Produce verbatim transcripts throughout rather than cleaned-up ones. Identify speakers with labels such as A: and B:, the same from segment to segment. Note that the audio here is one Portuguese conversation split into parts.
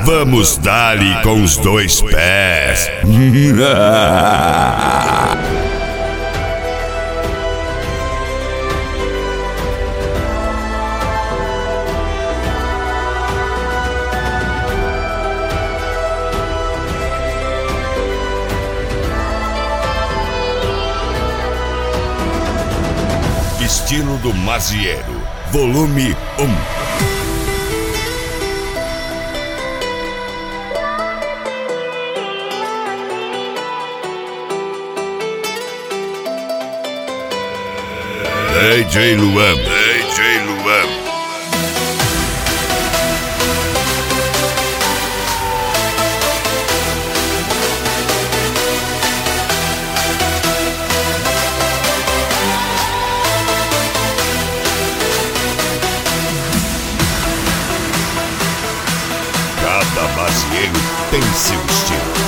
A: Vamos dar-lhe com os dois pés. Estilo do Mazieiro, volume um. D J Luan, D J Luan. Cada mazieiro tem seu estilo.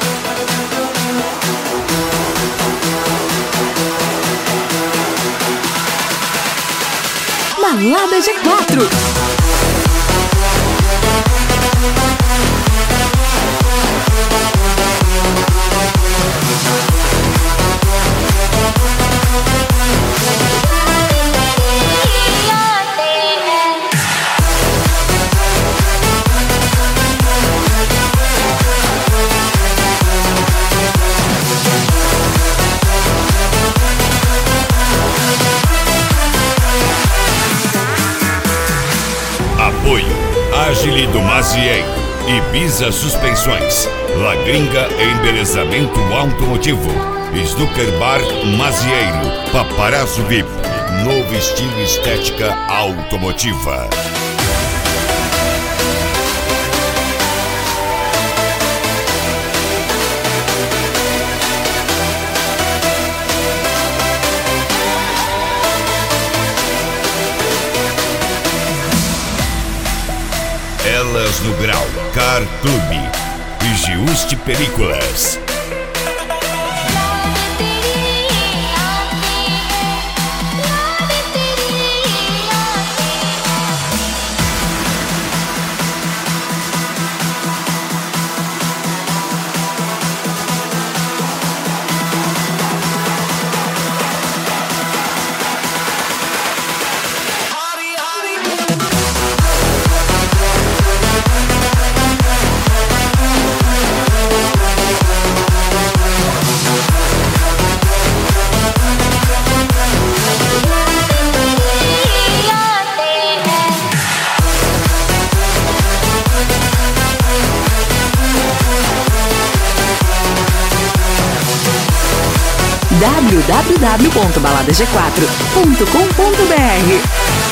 B: Balada G quatro.
A: Apoio Agile do Mazieiro, Ibiza Suspensões, La Gringa Embelezamento Automotivo, Snooker Bar Mazieiro, Paparazzo V I P, novo estilo estética automotiva. Elas no Grau, Car Clube e Giusti Películas.
B: w w w ponto balada g quatro ponto com ponto b r